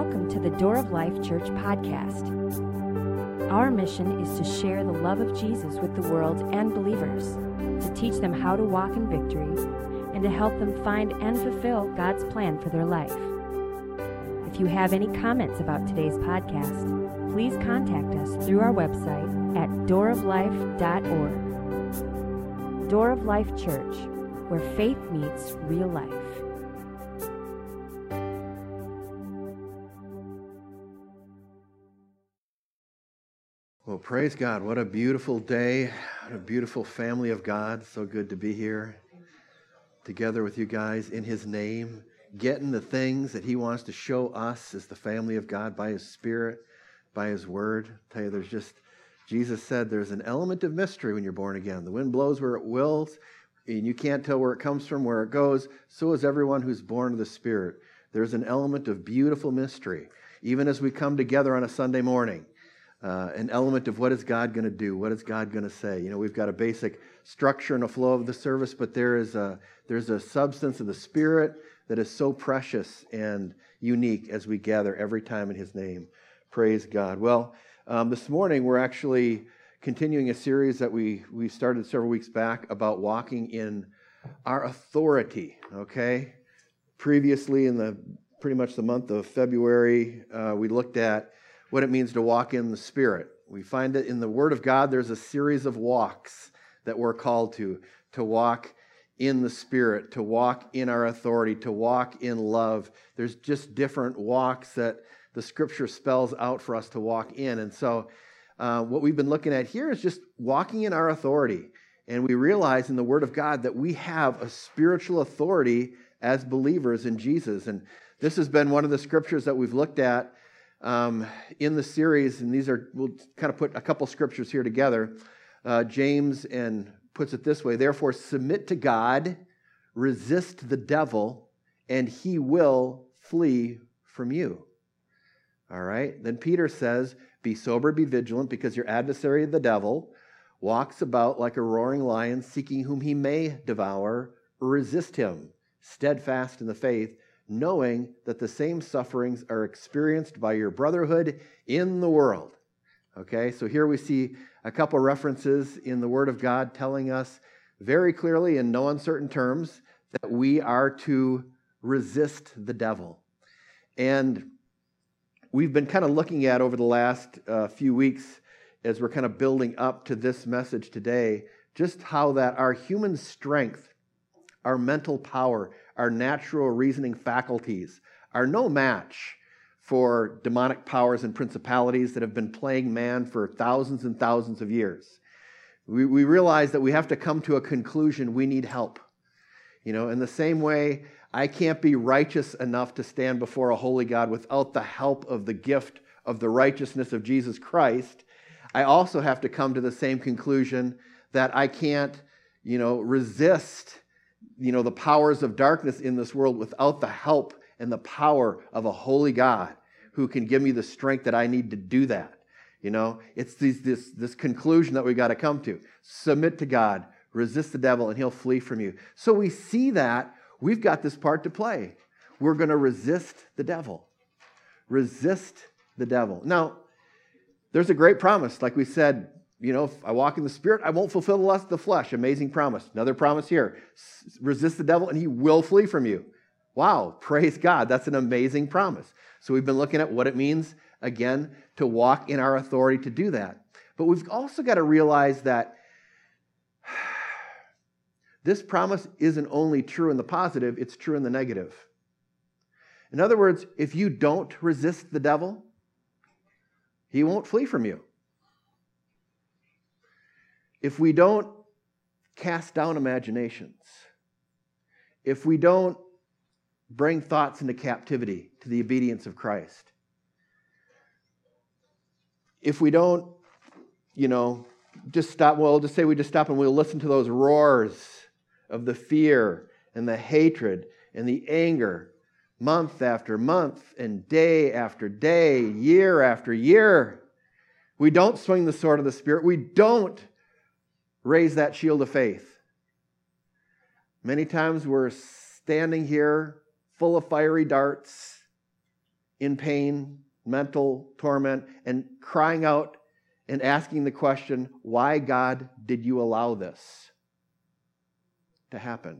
Welcome to the Door of Life Church podcast. Our mission is to share the love of Jesus with the world and believers, to teach them how to walk in victory, and to help them find and fulfill God's plan for their life. If you have any comments about today's podcast, please contact us through our website at dooroflife.org. Door of Life Church, where faith meets real life. Well, praise God. What a beautiful day. What a beautiful family of God. So good to be here together with you guys in His name, getting the things that He wants to show us as the family of God by His Spirit, by His Word. I tell you, Jesus said there's an element of mystery when you're born again. The wind blows where it wills, and you can't tell where it comes from, where it goes. So is everyone who's born of the Spirit. There's an element of beautiful mystery, even as we come together on a Sunday morning. An element of what is God going to do? What is God going to say? You know, we've got a basic structure and a flow of the service, but there's a substance of the Spirit that is so precious and unique as we gather every time in His name. Praise God. Well, this morning we're actually continuing a series that we started several weeks back about walking in our authority, okay? Previously in pretty much the month of February, we looked at what it means to walk in the Spirit. We find that in the Word of God, there's a series of walks that we're called to walk in the Spirit, to walk in our authority, to walk in love. There's just different walks that the Scripture spells out for us to walk in. And so what we've been looking at here is just walking in our authority. And we realize in the Word of God that we have a spiritual authority as believers in Jesus. And this has been one of the Scriptures that we've looked at in the series, and we'll kind of put a couple scriptures here together. James puts it this way: therefore submit to God, resist the devil, and he will flee from you. All right. Then Peter says, be sober, be vigilant, because your adversary, the devil, walks about like a roaring lion, seeking whom he may devour. Resist him, steadfast in the faith, knowing that the same sufferings are experienced by your brotherhood in the world. Okay, so here we see a couple references in the Word of God telling us very clearly in no uncertain terms that we are to resist the devil. And we've been kind of looking at over the last few weeks, as we're kind of building up to this message today, just how that our human strength, our mental power, our natural reasoning faculties are no match for demonic powers and principalities that have been plaguing man for thousands and thousands of years. We realize that we have to come to a conclusion. We need help. You know, in the same way, I can't be righteous enough to stand before a holy God without the help of the gift of the righteousness of Jesus Christ. I also have to come to the same conclusion that I can't, resist the powers of darkness in this world without the help and the power of a holy God who can give me the strength that I need to do that. It's this conclusion that we got to come to. Submit to God, resist the devil, and he'll flee from you. So we see that we've got this part to play. We're going to resist the devil. Resist the devil. Now, there's a great promise. Like we said, if I walk in the Spirit, I won't fulfill the lust of the flesh. Amazing promise. Another promise here. Resist the devil and he will flee from you. Wow, praise God. That's an amazing promise. So we've been looking at what it means, again, to walk in our authority to do that. But we've also got to realize that this promise isn't only true in the positive, it's true in the negative. In other words, if you don't resist the devil, he won't flee from you. If we don't cast down imaginations, if we don't bring thoughts into captivity to the obedience of Christ, if we don't, just stop, just say we just stop and we'll listen to those roars of the fear and the hatred and the anger month after month and day after day, year after year. We don't swing the sword of the Spirit. We don't raise that shield of faith. Many times we're standing here full of fiery darts in pain, mental torment, and crying out and asking the question, why, God, did you allow this to happen?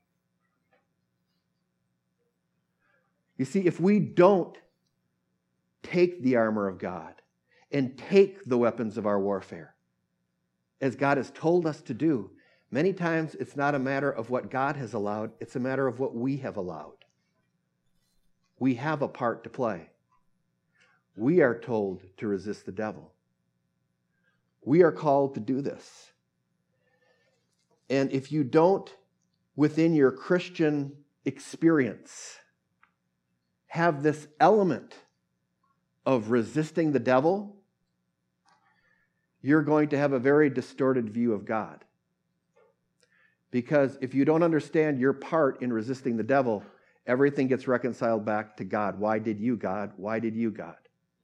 You see, if we don't take the armor of God and take the weapons of our warfare, as God has told us to do, many times it's not a matter of what God has allowed, it's a matter of what we have allowed. We have a part to play. We are told to resist the devil. We are called to do this. And if you don't, within your Christian experience, have this element of resisting the devil, you're going to have a very distorted view of God. Because if you don't understand your part in resisting the devil, everything gets reconciled back to God. Why did you, God? Why did you, God?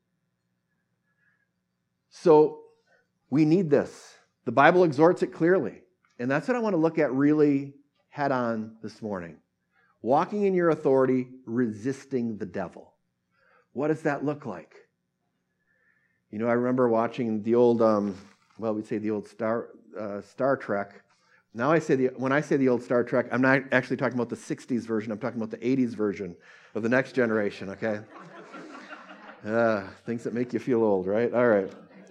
So we need this. The Bible exhorts it clearly. And that's what I want to look at really head on this morning. Walking in your authority, resisting the devil. What does that look like? You know, I remember watching the old, we'd say the old Star Trek. Now when I say the old Star Trek, I'm not actually talking about the 60s version. I'm talking about the 80s version of The Next Generation, okay? Things that make you feel old, right? All right.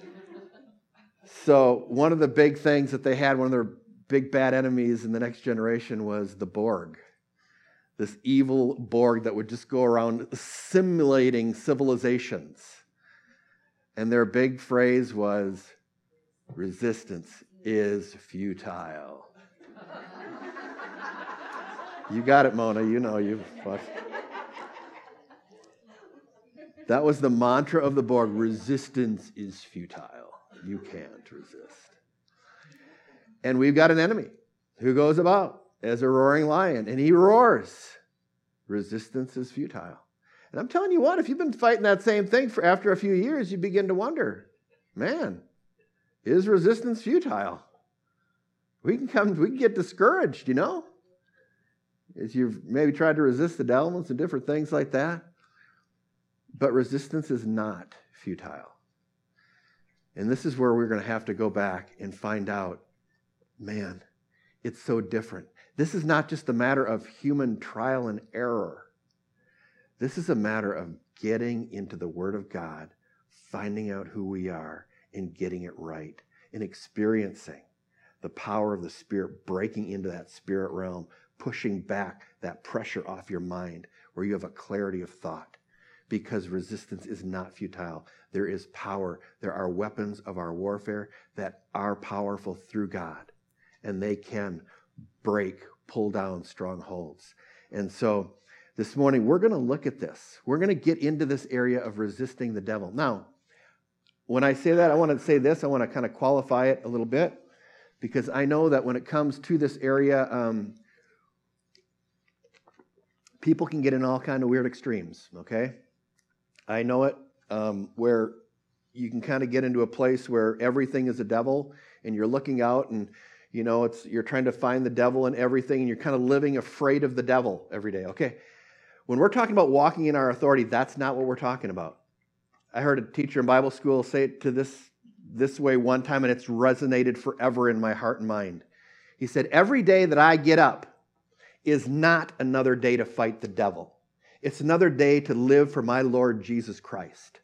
So one of the big things that they had, one of their big bad enemies in The Next Generation was the Borg. This evil Borg that would just go around simulating civilizations. And their big phrase was, resistance is futile. You got it, Mona. You know you've watched. That was the mantra of the Borg. Resistance is futile. You can't resist. And we've got an enemy who goes about as a roaring lion, and he roars. Resistance is futile. And I'm telling you what, if you've been fighting that same thing for after a few years, you begin to wonder, man, is resistance futile? We can get discouraged, you know? As you've maybe tried to resist the devil and different things like that. But resistance is not futile. And this is where we're going to have to go back and find out, man, it's so different. This is not just a matter of human trial and error. This is a matter of getting into the Word of God, finding out who we are, and getting it right, and experiencing the power of the Spirit, breaking into that spirit realm, pushing back that pressure off your mind, where you have a clarity of thought. Because resistance is not futile. There is power. There are weapons of our warfare that are powerful through God. And they can pull down strongholds. And so this morning, we're going to look at this. We're going to get into this area of resisting the devil. Now, when I say that, I want to say this. I want to kind of qualify it a little bit. Because I know that when it comes to this area, people can get in all kind of weird extremes, okay? I know it, where you can kind of get into a place where everything is a devil, and you're looking out, and you know you're trying to find the devil in everything, and you're kind of living afraid of the devil every day. Okay, when we're talking about walking in our authority, that's not what we're talking about. I heard a teacher in Bible school say it to this way one time, and it's resonated forever in my heart and mind. He said, every day that I get up is not another day to fight the devil. It's another day to live for my Lord Jesus Christ.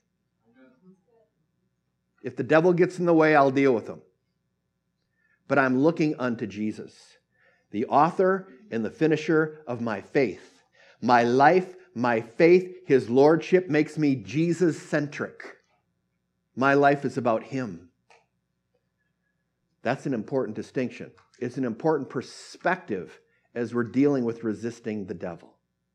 If the devil gets in the way, I'll deal with him. But I'm looking unto Jesus, the author and the finisher of my faith. My life, my faith, his lordship makes me Jesus-centric. My life is about him. That's an important distinction. It's an important perspective as we're dealing with resisting the devil.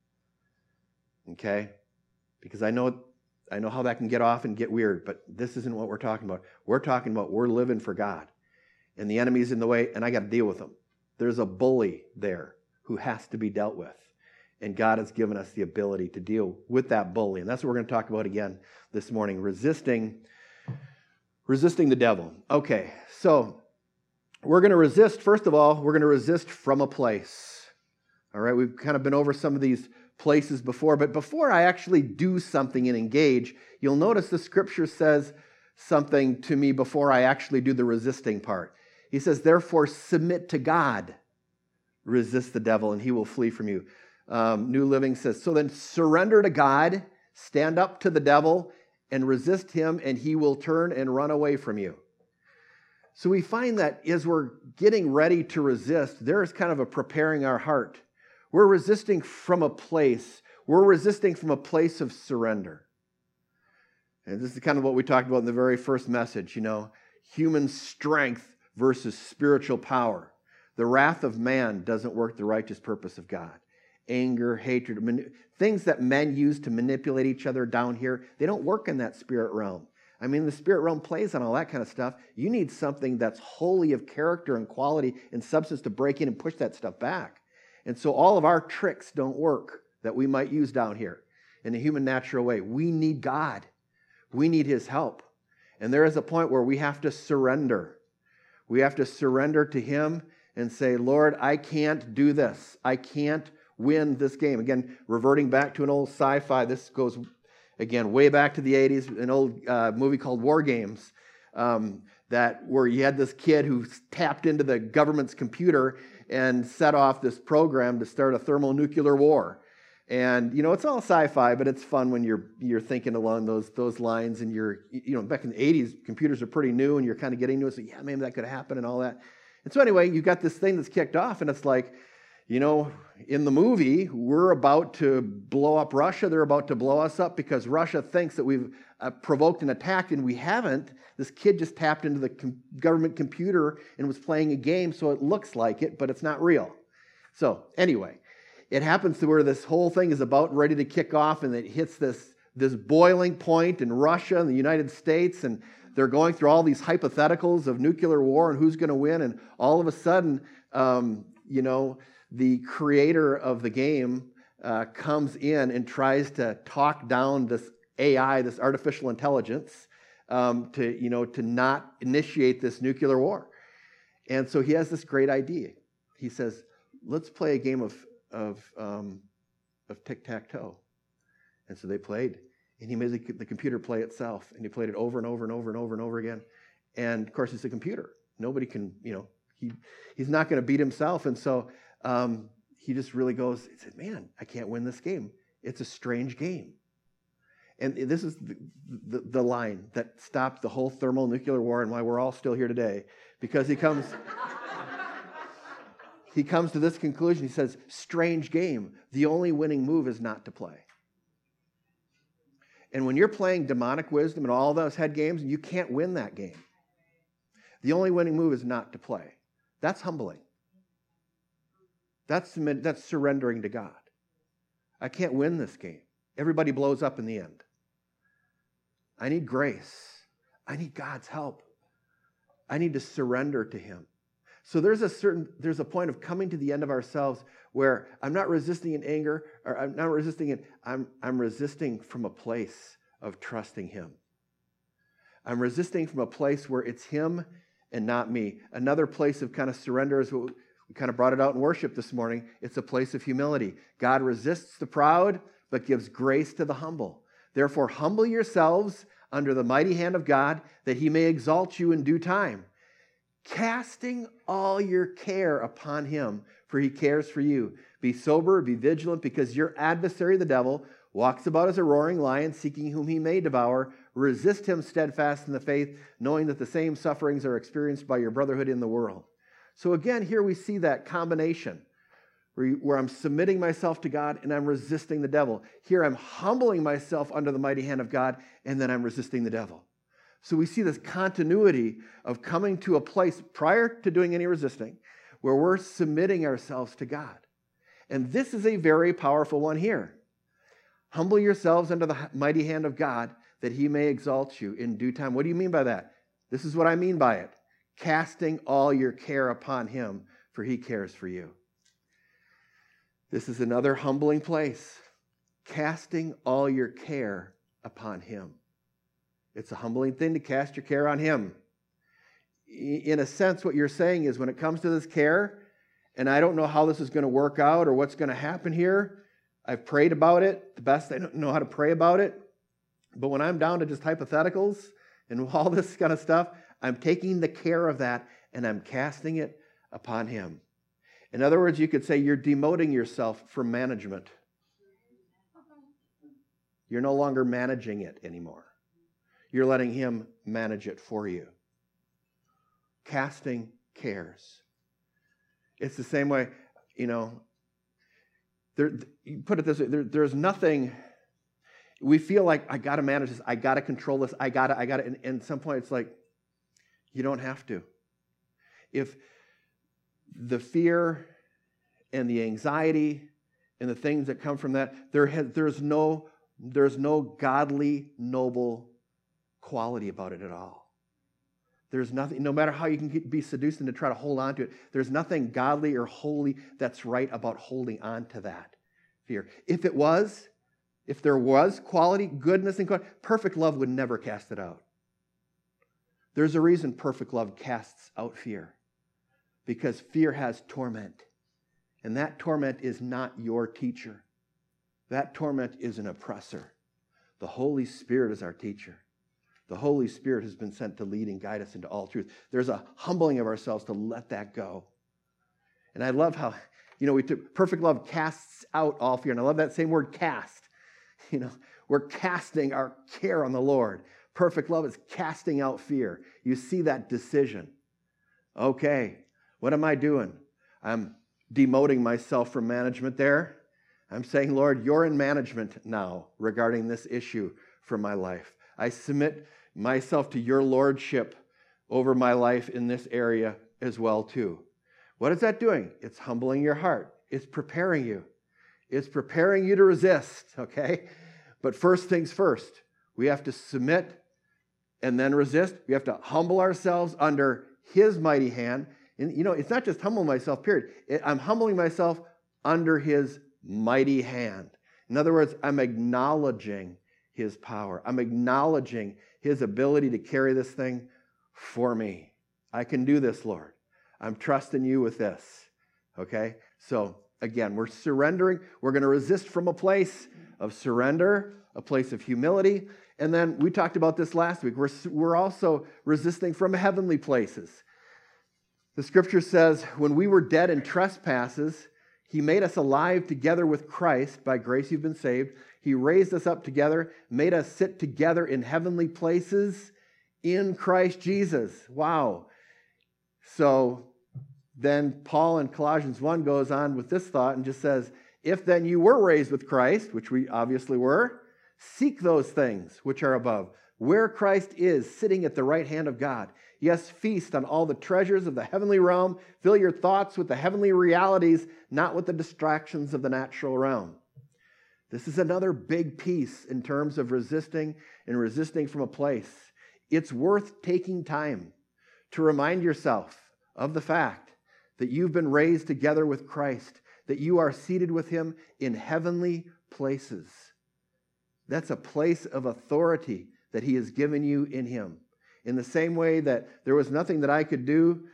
Okay? Because I know how that can get off and get weird, but this isn't what we're talking about. We're talking about we're living for God. And the enemy's in the way, and I got to deal with him. There's a bully there who has to be dealt with. And God has given us the ability to deal with that bully. And that's what we're going to talk about again this morning, resisting the devil. Okay, so we're going to resist, first of all, we're going to resist from a place. All right, we've kind of been over some of these places before. But before I actually do something and engage, you'll notice the scripture says something to me before I actually do the resisting part. He says, therefore, submit to God. Resist the devil, and he will flee from you. New Living says, so then surrender to God, stand up to the devil, and resist him, and he will turn and run away from you. So we find that as we're getting ready to resist, there is kind of a preparing our heart. We're resisting from a place. We're resisting from a place of surrender. And this is kind of what we talked about in the very first message, human strength versus spiritual power. The wrath of man doesn't work the righteous purpose of God. Anger, hatred, things that men use to manipulate each other down here, they don't work in that spirit realm. I mean, the spirit realm plays on all that kind of stuff. You need something that's wholly of character and quality and substance to break in and push that stuff back. And so all of our tricks don't work that we might use down here in a human natural way. We need God. We need his help. And there is a point where we have to surrender. We have to surrender to him and say, Lord, I can't do this. I can't win this game. Again, reverting back to an old sci-fi, this goes, again, way back to the 80s, an old movie called War Games, where you had this kid who tapped into the government's computer and set off this program to start a thermonuclear war. And, it's all sci-fi, but it's fun when you're thinking along those lines, and back in the 80s, computers are pretty new, and you're kind of getting to it, so yeah, maybe that could happen and all that. And so anyway, you've got this thing that's kicked off, and it's like, in the movie, we're about to blow up Russia. They're about to blow us up because Russia thinks that we've provoked an attack, and we haven't. This kid just tapped into the government computer and was playing a game, so it looks like it, but it's not real. So anyway, it happens to where this whole thing is about ready to kick off, and it hits this boiling point in Russia and the United States, and they're going through all these hypotheticals of nuclear war and who's going to win, and all of a sudden, the creator of the game comes in and tries to talk down this AI, this artificial intelligence, to not initiate this nuclear war. And so he has this great idea. He says, let's play a game of tic-tac-toe. And so they played, and he made the computer play itself, and he played it over and over and over and over and over again. And of course, it's a computer. Nobody can, he's not going to beat himself. And so he just really goes, he said, man, I can't win this game. It's a strange game. And this is the line that stopped the whole thermonuclear war and why we're all still here today. Because he comes to this conclusion. He says, strange game. The only winning move is not to play. And when you're playing demonic wisdom and all those head games, you can't win that game. The only winning move is not to play. That's humbling. That's surrendering to God. I can't win this game. Everybody blows up in the end. I need grace. I need God's help. I need to surrender to him. So there's a point of coming to the end of ourselves where I'm not resisting in anger, or I'm not resisting it. I'm resisting from a place of trusting him. I'm resisting from a place where it's him and not me. Another place of kind of surrender is what we kind of brought it out in worship this morning. It's a place of humility. God resists the proud, but gives grace to the humble. Therefore, humble yourselves under the mighty hand of God, that he may exalt you in due time. Casting all your care upon him, for he cares for you. Be sober, be vigilant, because your adversary, the devil, walks about as a roaring lion, seeking whom he may devour. Resist him steadfast in the faith, knowing that the same sufferings are experienced by your brotherhood in the world. So again, here we see that combination where I'm submitting myself to God and I'm resisting the devil. Here I'm humbling myself under the mighty hand of God, and then I'm resisting the devil. So we see this continuity of coming to a place prior to doing any resisting where we're submitting ourselves to God. And this is a very powerful one here. Humble yourselves under the mighty hand of God, that he may exalt you in due time. What do you mean by that? This is what I mean by it. Casting all your care upon him, for he cares for you. This is another humbling place. Casting all your care upon him. It's a humbling thing to cast your care on him. In a sense, what you're saying is when it comes to this care, and I don't know how this is going to work out or what's going to happen here, I've prayed about it the best I know how to pray about it. But when I'm down to just hypotheticals and all this kind of stuff, I'm taking the care of that and I'm casting it upon him. In other words, you could say you're demoting yourself from management. You're no longer managing it anymore. You're letting him manage it for you. Casting cares. It's the same way, you put it this way, there's nothing, we feel like, I got to manage this, I got to control this, I got to, and at some point it's like, you don't have to. If the fear and the anxiety and the things that come from that, there's no godly, noble quality about it at all. There's nothing, no matter how you can be seduced into try to hold on to it, there's nothing godly or holy that's right about holding on to that fear. If there was quality, goodness, and quality, perfect love would never cast it out. There's a reason perfect love casts out fear. Because fear has torment. And that torment is not your teacher. That torment is an oppressor. The Holy Spirit is our teacher. The Holy Spirit has been sent to lead and guide us into all truth. There's a humbling of ourselves to let that go. And I love how, perfect love casts out all fear. And I love that same word, cast. We're casting our care on the Lord. Perfect love is casting out fear. You see that decision. Okay, what am I doing? I'm demoting myself from management there. I'm saying, Lord, you're in management now regarding this issue for my life. I submit myself to your lordship over my life in this area as well too. What is that doing? It's humbling your heart. It's preparing you. It's preparing you to resist, okay? But first things first, we have to submit and then resist. We have to humble ourselves under his mighty hand. And it's not just humble myself, period. I'm humbling myself under his mighty hand. In other words, I'm acknowledging his power. I'm acknowledging his ability to carry this thing for me. I can do this, Lord. I'm trusting you with this. Okay? So, again, we're surrendering. We're going to resist from a place of surrender, a place of humility. And then we talked about this last week. We're also resisting from heavenly places. The scripture says, when we were dead in trespasses, he made us alive together with Christ. By grace you've been saved. He raised us up together, made us sit together in heavenly places in Christ Jesus. Wow. So then Paul in Colossians 1 goes on with this thought and just says, if then you were raised with Christ, which we obviously were, seek those things which are above, where Christ is sitting at the right hand of God. Yes, feast on all the treasures of the heavenly realm. Fill your thoughts with the heavenly realities, not with the distractions of the natural realm. This is another big piece in terms of resisting and resisting from a place. It's worth taking time to remind yourself of the fact that you've been raised together with Christ, that you are seated with him in heavenly places. That's a place of authority that he has given you in him. In the same way that there was nothing that I could do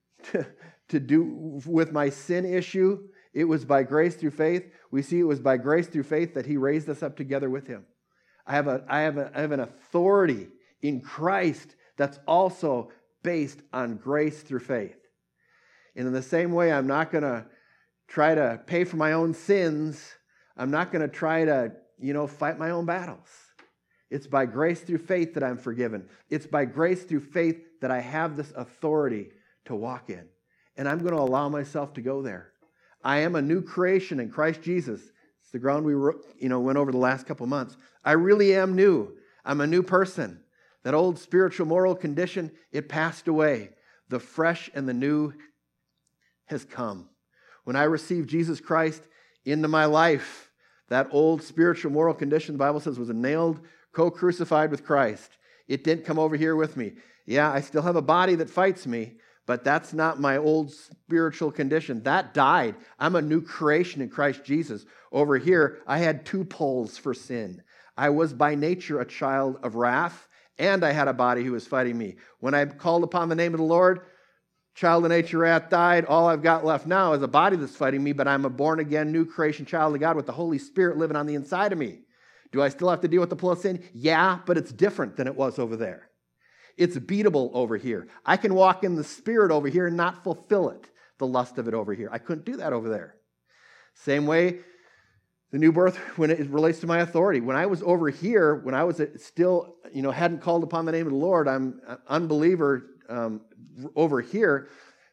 to do with my sin issue, it was by grace through faith. We see it was by grace through faith that he raised us up together with him. I have an authority in Christ that's also based on grace through faith. And in the same way, I'm not going to try to pay for my own sins. I'm not going to try to, fight my own battles. It's by grace through faith that I'm forgiven. It's by grace through faith that I have this authority to walk in. And I'm going to allow myself to go there. I am a new creation in Christ Jesus. It's the ground we went over the last couple months. I really am new. I'm a new person. That old spiritual moral condition, it passed away. The fresh and the new has come. When I received Jesus Christ into my life, that old spiritual moral condition, the Bible says, was nailed, co-crucified with Christ. It didn't come over here with me. Yeah, I still have a body that fights me, but that's not my old spiritual condition. That died. I'm a new creation in Christ Jesus. Over here, I had two poles for sin. I was by nature a child of wrath, and I had a body who was fighting me. When I called upon the name of the Lord, child of nature, wrath, died. All I've got left now is a body that's fighting me, but I'm a born-again, new creation child of God with the Holy Spirit living on the inside of me. Do I still have to deal with the pull of sin? Yeah, but it's different than it was over there. It's beatable over here. I can walk in the Spirit over here and not fulfill it, the lust of it over here. I couldn't do that over there. Same way, the new birth, when it relates to my authority. When I was over here, when I was still, hadn't called upon the name of the Lord, I'm an unbeliever over here.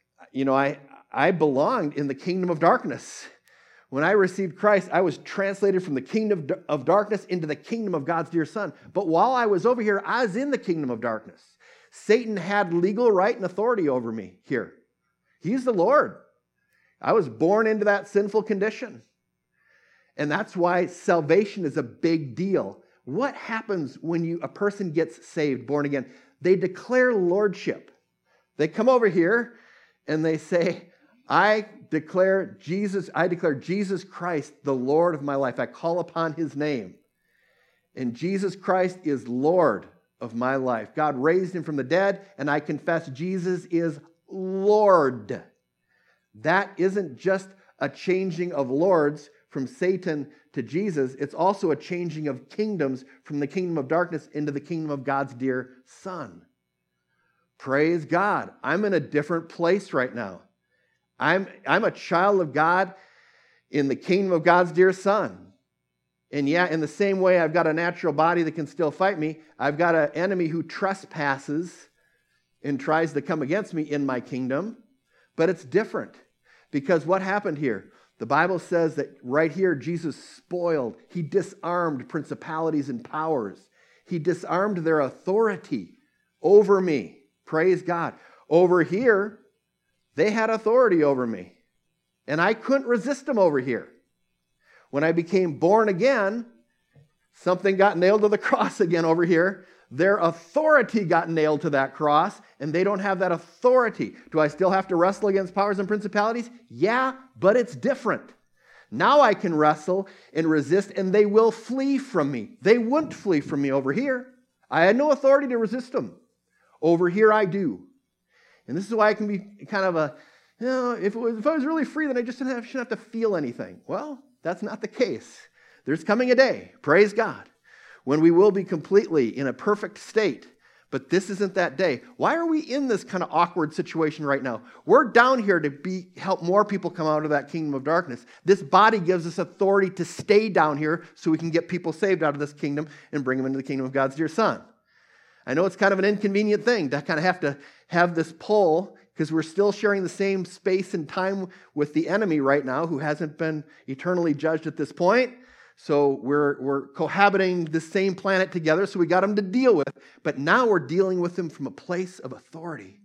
I belonged in the kingdom of darkness. When I received Christ, I was translated from the kingdom of darkness into the kingdom of God's dear Son. But while I was over here, I was in the kingdom of darkness. Satan had legal right and authority over me here. He's the Lord. I was born into that sinful condition. And that's why salvation is a big deal. What happens when a person gets saved, born again? They declare lordship. They come over here and they say, I declare Jesus Christ, the Lord of my life. I call upon his name. And Jesus Christ is Lord of my life. God raised him from the dead, and I confess Jesus is Lord. That isn't just a changing of lords from Satan to Jesus. It's also a changing of kingdoms from the kingdom of darkness into the kingdom of God's dear Son. Praise God. I'm in a different place right now. I'm a child of God in the kingdom of God's dear Son. And yeah, in the same way, I've got a natural body that can still fight me. I've got an enemy who trespasses and tries to come against me in my kingdom. But it's different. Because what happened here? The Bible says that right here, Jesus spoiled. He disarmed principalities and powers. He disarmed their authority over me. Praise God. Over here, they had authority over me. And I couldn't resist them over here. When I became born again, something got nailed to the cross again over here. Their authority got nailed to that cross, and they don't have that authority. Do I still have to wrestle against powers and principalities? Yeah, but it's different. Now I can wrestle and resist, and they will flee from me. They wouldn't flee from me over here. I had no authority to resist them. Over here I do. And this is why I can be kind of if I was really free, then I just shouldn't have to feel anything. Well, that's not the case. There's coming a day, praise God, when we will be completely in a perfect state. But this isn't that day. Why are we in this kind of awkward situation right now? We're down here to help more people come out of that kingdom of darkness. This body gives us authority to stay down here so we can get people saved out of this kingdom and bring them into the kingdom of God's dear Son. I know it's kind of an inconvenient thing to kind of have to have this pull, because we're still sharing the same space and time with the enemy right now, who hasn't been eternally judged at this point. So we're cohabiting the same planet together, so we got him to deal with. But now we're dealing with him from a place of authority.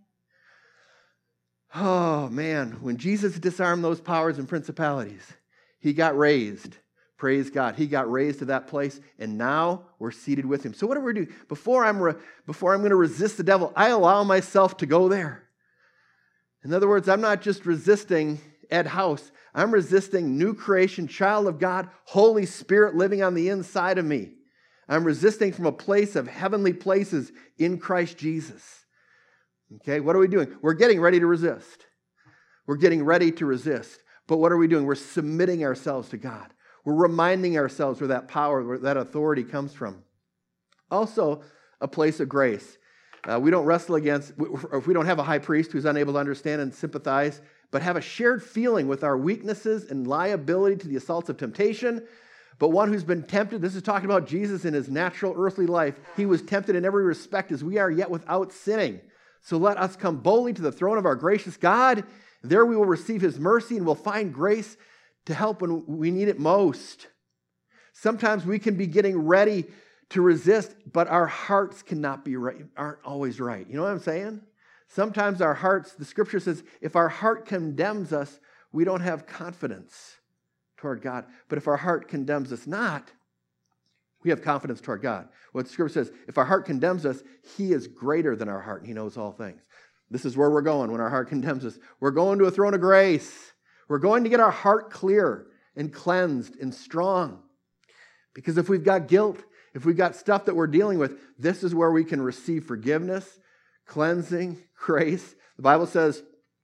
Oh, man, when Jesus disarmed those powers and principalities, he got raised. Praise God. He got raised to that place, and now we're seated with him. So what do we do? Before I'm going to resist the devil, I allow myself to go there. In other words, I'm not just resisting Ed House. I'm resisting new creation, child of God, Holy Spirit living on the inside of me. I'm resisting from a place of heavenly places in Christ Jesus. Okay, what are we doing? We're getting ready to resist. We're getting ready to resist. But what are we doing? We're submitting ourselves to God. We're reminding ourselves where that power, where that authority comes from. Also, a place of grace. We don't wrestle against, if we don't have a high priest who's unable to understand and sympathize, but have a shared feeling with our weaknesses and liability to the assaults of temptation, but one who's been tempted. This is talking about Jesus in his natural earthly life. He was tempted in every respect as we are, yet without sinning. So let us come boldly to the throne of our gracious God. There we will receive his mercy and will find grace to help when we need it most. Sometimes we can be getting ready to resist, but our hearts cannot be right, aren't always right. You know what I'm saying? Sometimes our hearts, the scripture says, if our heart condemns us, we don't have confidence toward God. But if our heart condemns us not, we have confidence toward God. What the scripture says, if our heart condemns us, he is greater than our heart, and he knows all things. This is where we're going when our heart condemns us. We're going to a throne of grace. We're going to get our heart clear and cleansed and strong. Because if we've got guilt, if we've got stuff that we're dealing with, this is where we can receive forgiveness, cleansing, grace. The Bible says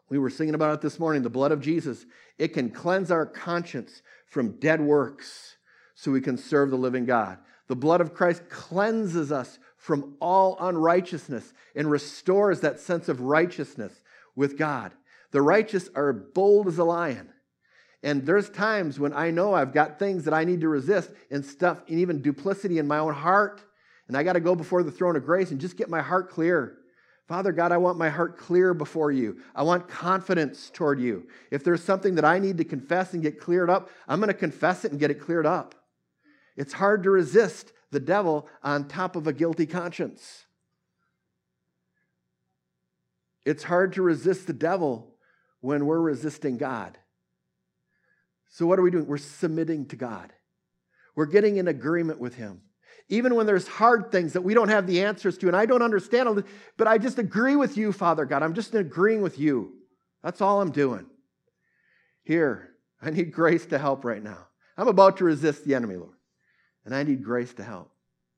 We were singing about it this morning, the blood of Jesus. It can cleanse our conscience from dead works so we can serve the living God. The blood of Christ cleanses us from all unrighteousness and restores that sense of righteousness with God. The righteous are bold as a lion. And there's times when I know I've got things that I need to resist and stuff, and even duplicity in my own heart. And I got to go before the throne of grace and just get my heart clear. Father God, I want my heart clear before you. I want confidence toward you. If there's something that I need to confess and get cleared up, I'm going to confess it and get it cleared up. It's hard to resist the devil on top of a guilty conscience. It's hard to resist the devil when we're resisting God. So what are we doing? We're submitting to God. We're getting in agreement with him. Even when there's hard things that we don't have the answers to, and I don't understand all this, but I just agree with you, Father God. I'm just agreeing with you. That's all I'm doing. Here, I need grace to help right now. I'm about to resist the enemy, Lord, and I need grace to help.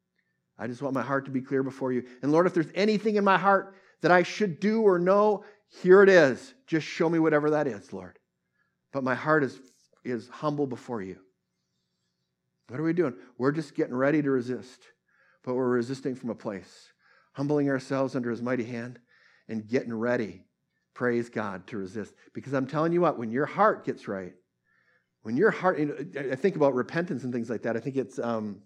I just want my heart to be clear before you. And Lord, if there's anything in my heart that I should do or know, here it is. Just show me whatever that is, Lord. But my heart is humble before you. What are we doing? We're just getting ready to resist, but we're resisting from a place, humbling ourselves under his mighty hand and getting ready, praise God, to resist. Because I'm telling you what, when your heart gets right, when your heart, I think about repentance and things like that. I think it's 2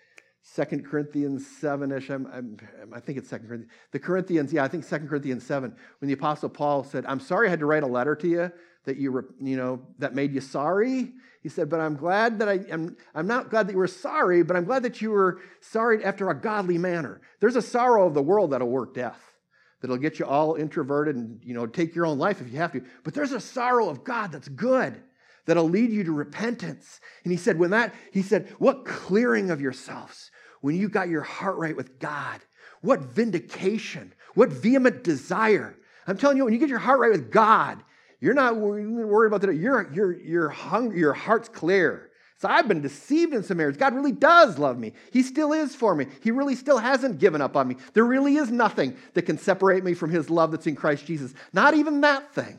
Corinthians 7-ish. I think it's 2 Corinthians. The Corinthians, I think 2 Corinthians 7, when the Apostle Paul said, I'm sorry I had to write a letter to you that that made you sorry. He said, but I'm glad that I'm not glad that you were sorry, but I'm glad that you were sorry after a godly manner. There's a sorrow of the world that'll work death, that'll get you all introverted and, take your own life if you have to. But there's a sorrow of God that's good, that'll lead you to repentance. And he said, what clearing of yourselves when you got your heart right with God? What vindication, what vehement desire. I'm telling you, when you get your heart right with God, you're not worried about that. Your heart's clear. So I've been deceived in some areas. God really does love me. He still is for me. He really still hasn't given up on me. There really is nothing that can separate me from his love that's in Christ Jesus. Not even that thing.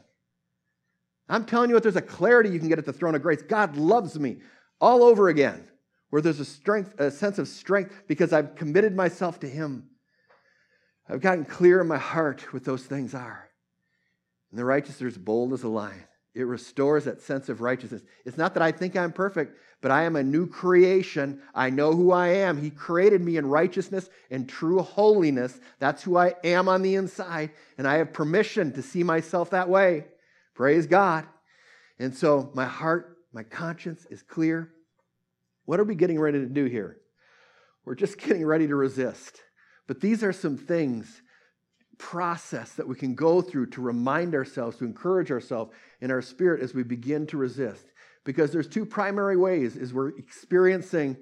I'm telling you what, there's a clarity you can get at the throne of grace. God loves me all over again, where there's a sense of strength because I've committed myself to him. I've gotten clear in my heart what those things are. And the righteous are as bold as a lion. It restores that sense of righteousness. It's not that I think I'm perfect, but I am a new creation. I know who I am. He created me in righteousness and true holiness. That's who I am on the inside. And I have permission to see myself that way. Praise God. And so my heart, my conscience is clear. What are we getting ready to do here? We're just getting ready to resist. But these are some things, process that we can go through to remind ourselves, to encourage ourselves in our spirit as we begin to resist. Because there's two primary ways as we're experiencing,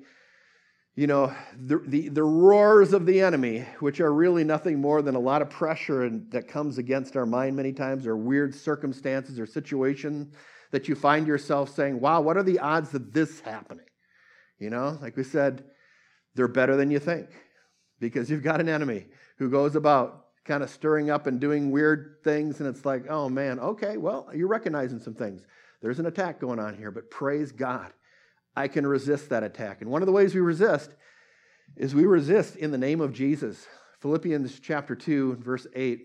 the roars of the enemy, which are really nothing more than a lot of pressure that comes against our mind many times, or weird circumstances or situation that you find yourself saying, wow, what are the odds of this happening? Like we said, they're better than you think, because you've got an enemy who goes about kind of stirring up and doing weird things, and it's like, oh man, okay, well, you're recognizing some things. There's an attack going on here, but praise God, I can resist that attack. And one of the ways we resist is we resist in the name of Jesus. Philippians chapter 2, verse 8,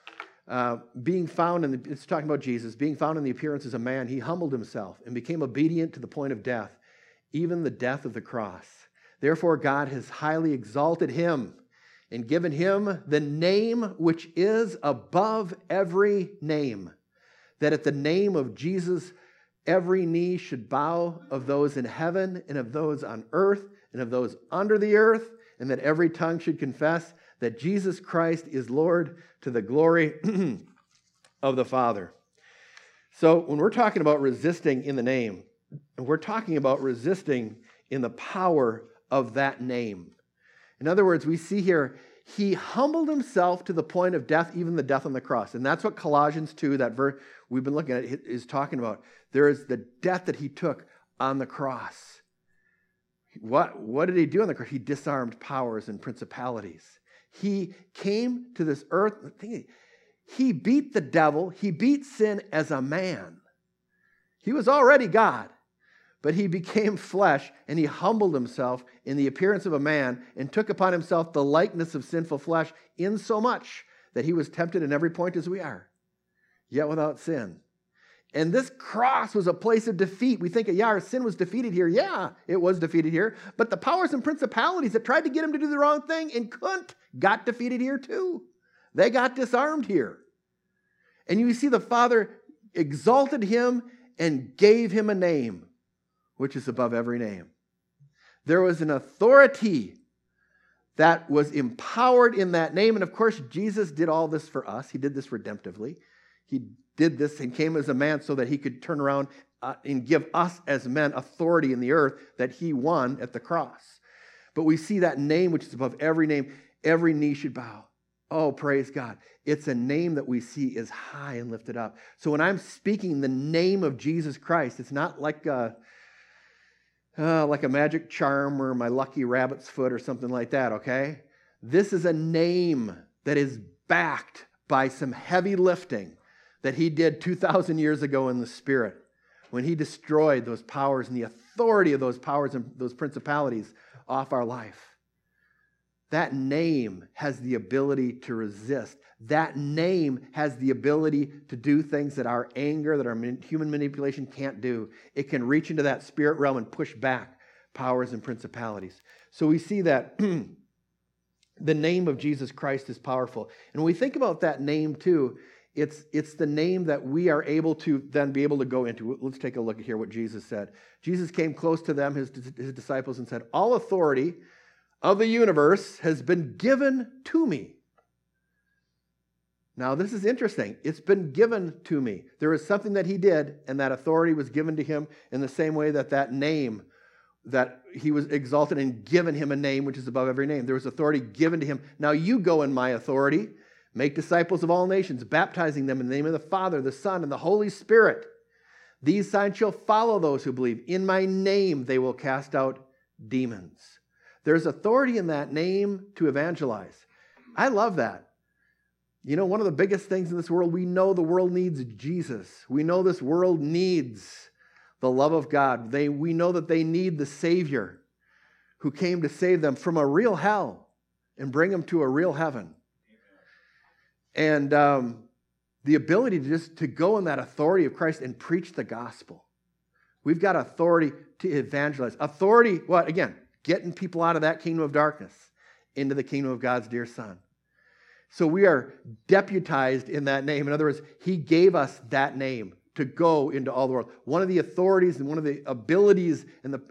it's talking about Jesus, being found in the appearance as a man, he humbled himself and became obedient to the point of death, even the death of the cross. Therefore, God has highly exalted him and given him the name which is above every name, that at the name of Jesus, every knee should bow, of those in heaven and of those on earth and of those under the earth, and that every tongue should confess that Jesus Christ is Lord, to the glory of the Father. So when we're talking about resisting in the name, we're talking about resisting in the power of that name. In other words, we see here, he humbled himself to the point of death, even the death on the cross. And that's what Colossians 2, that verse we've been looking at, is talking about. There is the death that he took on the cross. What did he do on the cross? He disarmed powers and principalities. He came to this earth. he beat the devil, he beat sin as a man. He was already God, but he became flesh and he humbled himself in the appearance of a man and took upon himself the likeness of sinful flesh, insomuch that he was tempted in every point as we are, yet without sin. And this cross was a place of defeat. We think, yeah, our sin was defeated here. Yeah, it was defeated here. But the powers and principalities that tried to get him to do the wrong thing and couldn't got defeated here too. They got disarmed here. And you see the Father exalted him and gave him a name, which is above every name. There was an authority that was empowered in that name. And of course, Jesus did all this for us. He did this redemptively. He did this and came as a man so that he could turn around and give us as men authority in the earth that he won at the cross. But we see that name, which is above every name, every knee should bow. Oh, praise God. It's a name that we see is high and lifted up. So when I'm speaking the name of Jesus Christ, it's not like a magic charm or my lucky rabbit's foot or something like that, okay? This is a name that is backed by some heavy lifting that he did 2,000 years ago in the Spirit when he destroyed those powers and the authority of those powers and those principalities off our life. That name has the ability to resist. That name has the ability to do things that our anger, that our human manipulation can't do. It can reach into that spirit realm and push back powers and principalities. So we see that the name of Jesus Christ is powerful. And when we think about that name too, it's the name that we are able to then be able to go into. Let's take a look at here what Jesus said. Jesus came close to them, his disciples, and said, "All authority of the universe has been given to me." Now, this is interesting. It's been given to me. There is something that he did, and that authority was given to him in the same way that name, that he was exalted and given him a name which is above every name. There was authority given to him. Now you go in my authority, make disciples of all nations, baptizing them in the name of the Father, the Son, and the Holy Spirit. These signs shall follow those who believe. In my name they will cast out demons. There's authority in that name to evangelize. I love that. You know, one of the biggest things in this world, we know the world needs Jesus. We know this world needs the love of God. We know that they need the Savior who came to save them from a real hell and bring them to a real heaven. And the ability to go in that authority of Christ and preach the gospel. We've got authority to evangelize. Authority, what? Again, getting people out of that kingdom of darkness into the kingdom of God's dear Son. So we are deputized in that name. In other words, he gave us that name to go into all the world. One of the authorities and one of the abilities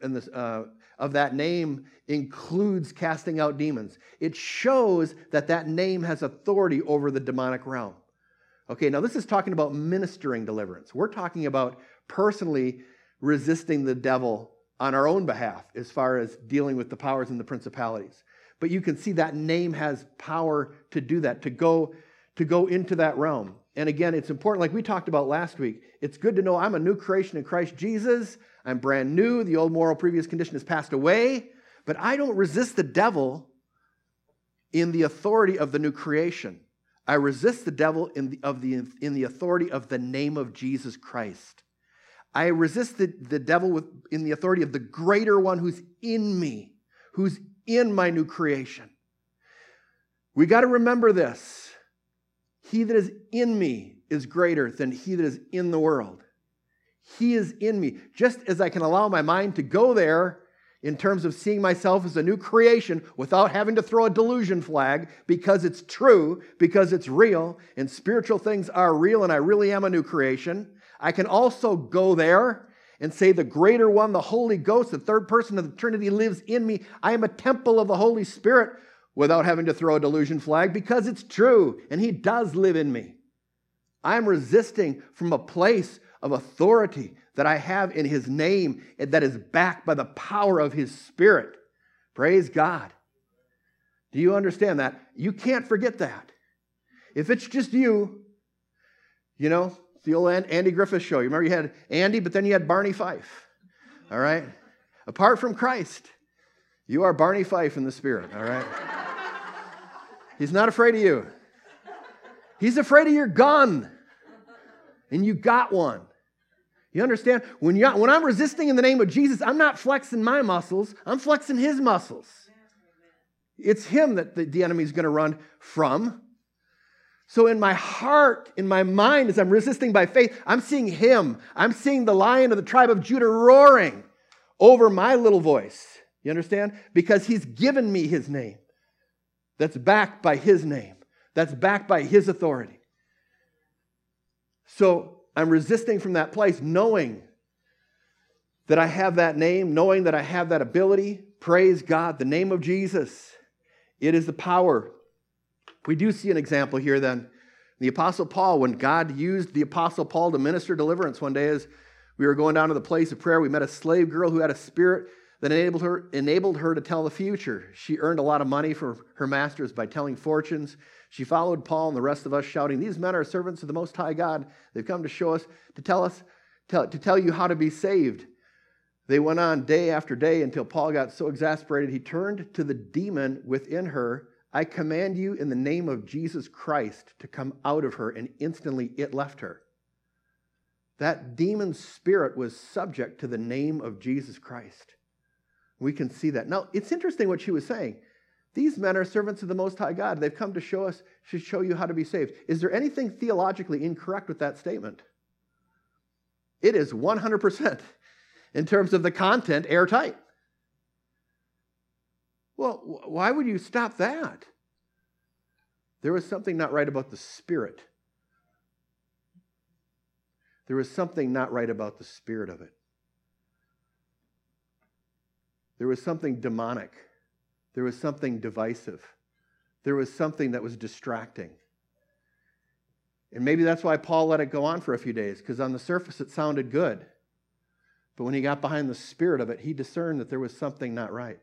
of that name includes casting out demons. It shows that name has authority over the demonic realm. Okay, now this is talking about ministering deliverance. We're talking about personally resisting the devil on our own behalf as far as dealing with the powers and the principalities. But you can see that name has power to do that, to go into that realm. And again, it's important, like we talked about last week, it's good to know I'm a new creation in Christ Jesus. I'm brand new. The old moral previous condition has passed away. But I don't resist the devil in the authority of the new creation. I resist the devil in the authority of the name of Jesus Christ. I resist the devil in the authority of the greater one who's in me, who's in my new creation. We got to remember this. He that is in me is greater than he that is in the world. He is in me. Just as I can allow my mind to go there in terms of seeing myself as a new creation without having to throw a delusion flag because it's true, because it's real, and spiritual things are real and I really am a new creation, I can also go there and say the greater one, the Holy Ghost, the third person of the Trinity lives in me. I am a temple of the Holy Spirit without having to throw a delusion flag because it's true and he does live in me. I'm resisting from a place of authority that I have in his name that is backed by the power of his Spirit. Praise God. Do you understand that? You can't forget that. If it's just you, you know, the old Andy Griffith show. You remember you had Andy, but then you had Barney Fife. All right? Apart from Christ, you are Barney Fife in the Spirit. All right? He's not afraid of you. He's afraid of your gun. And you got one. You understand? When I'm resisting in the name of Jesus, I'm not flexing my muscles. I'm flexing his muscles. It's him that the enemy is going to run from. So in my heart, in my mind, as I'm resisting by faith, I'm seeing him. I'm seeing the Lion of the tribe of Judah roaring over my little voice. You understand? Because he's given me his name. That's backed by his name. That's backed by his authority. So I'm resisting from that place, knowing that I have that name, knowing that I have that ability. Praise God, the name of Jesus. It is the power. We do see an example here then. The Apostle Paul, when God used the Apostle Paul to minister deliverance one day as we were going down to the place of prayer, we met a slave girl who had a spirit that enabled her to tell the future. She earned a lot of money for her masters by telling fortunes. She followed Paul and the rest of us shouting, "These men are servants of the Most High God. They've come to show us, to tell you how to be saved." They went on day after day until Paul got so exasperated, he turned to the demon within her. "I command you in the name of Jesus Christ to come out of her," and instantly it left her. That demon spirit was subject to the name of Jesus Christ. We can see that. Now, it's interesting what she was saying. These men are servants of the Most High God. They've come to show you how to be saved. Is there anything theologically incorrect with that statement? It is 100%, in terms of the content, airtight. Well, why would you stop that? There was something not right about the spirit. There was something not right about the spirit of it. There was something demonic. There was something divisive. There was something that was distracting. And maybe that's why Paul let it go on for a few days, because on the surface it sounded good. But when he got behind the spirit of it, he discerned that there was something not right.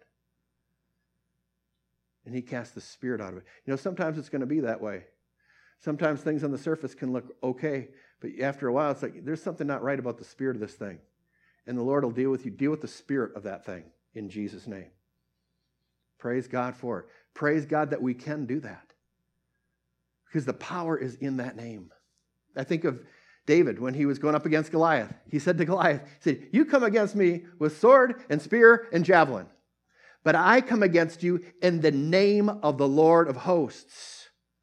And he cast the spirit out of it. You know, sometimes it's going to be that way. Sometimes things on the surface can look okay, but after a while it's like, there's something not right about the spirit of this thing. And the Lord will deal with you. Deal with the spirit of that thing in Jesus' name. Praise God for it. Praise God that we can do that. Because the power is in that name. I think of David when he was going up against Goliath. He said to Goliath, he said, "You come against me with sword and spear and javelin, but I come against you in the name of the Lord of hosts."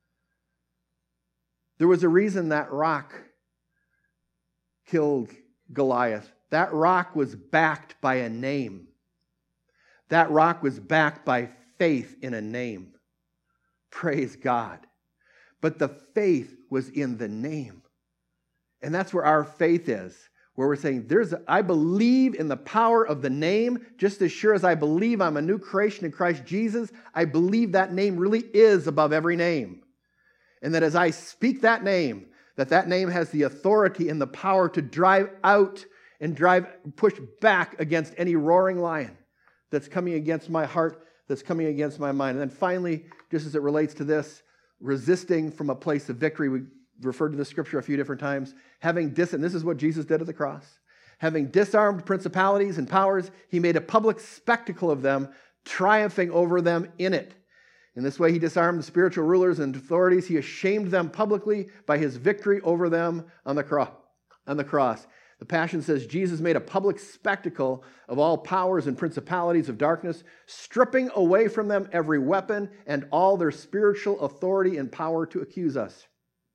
There was a reason that rock killed Goliath. That rock was backed by a name. That rock was backed by faith in a name. Praise God. But the faith was in the name. And that's where our faith is, where we're saying, I believe in the power of the name, just as sure as I believe I'm a new creation in Christ Jesus. I believe that name really is above every name. And that as I speak that name has the authority and the power to drive out and push back against any roaring lion that's coming against my heart, that's coming against my mind. And then finally, just as it relates to this, resisting from a place of victory. We referred to the scripture a few different times. And this is what Jesus did at the cross. Having disarmed principalities and powers, he made a public spectacle of them, triumphing over them in it. In this way, he disarmed the spiritual rulers and authorities. He ashamed them publicly by his victory over them on the cross. The Passion says Jesus made a public spectacle of all powers and principalities of darkness, stripping away from them every weapon and all their spiritual authority and power to accuse us.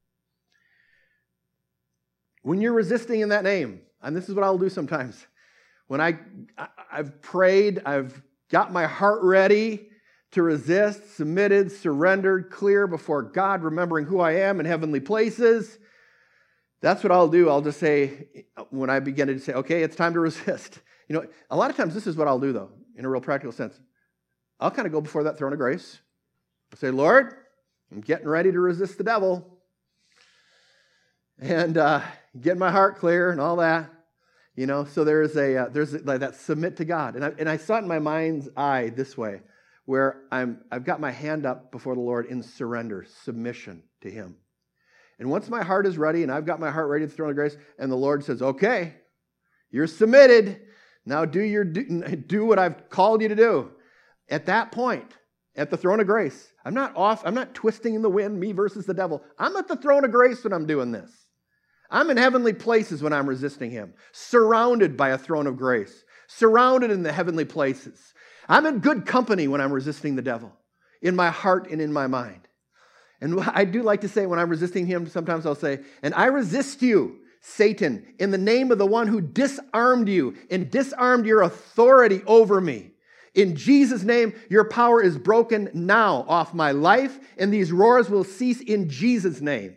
When you're resisting in that name, and this is what I'll do sometimes, when I've prayed, I've got my heart ready to resist, submitted, surrendered, clear before God, remembering who I am in heavenly places, that's what I'll do. I'll just say, when I begin to say, okay, it's time to resist. You know, a lot of times this is what I'll do, though, in a real practical sense. I'll kind of go before that throne of grace. I'll say, Lord, I'm getting ready to resist the devil. And get my heart clear and all that. You know, so there's like that submit to God. And I saw it in my mind's eye this way, where I've got my hand up before the Lord in surrender, submission to him. And once my heart is ready and I've got my heart ready at the throne of grace and the Lord says, okay, you're submitted. Now do what I've called you to do. At that point, at the throne of grace. I'm not twisting in the wind, me versus the devil. I'm at the throne of grace when I'm doing this. I'm in heavenly places when I'm resisting him, surrounded by a throne of grace, surrounded in the heavenly places. I'm in good company when I'm resisting the devil, in my heart and in my mind. And I do like to say when I'm resisting him, sometimes I'll say, and I resist you, Satan, in the name of the one who disarmed you and disarmed your authority over me. In Jesus' name, your power is broken now off my life, and these roars will cease in Jesus' name.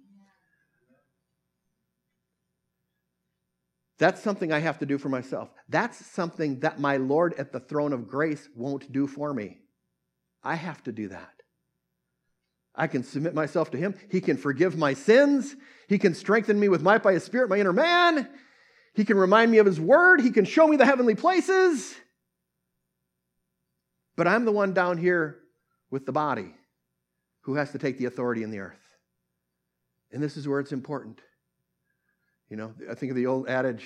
That's something I have to do for myself. That's something that my Lord at the throne of grace won't do for me. I have to do that. I can submit myself to him. He can forgive my sins. He can strengthen me with might by his Spirit, my inner man. He can remind me of his word. He can show me the heavenly places. But I'm the one down here with the body who has to take the authority in the earth. And this is where it's important. You know, I think of the old adage,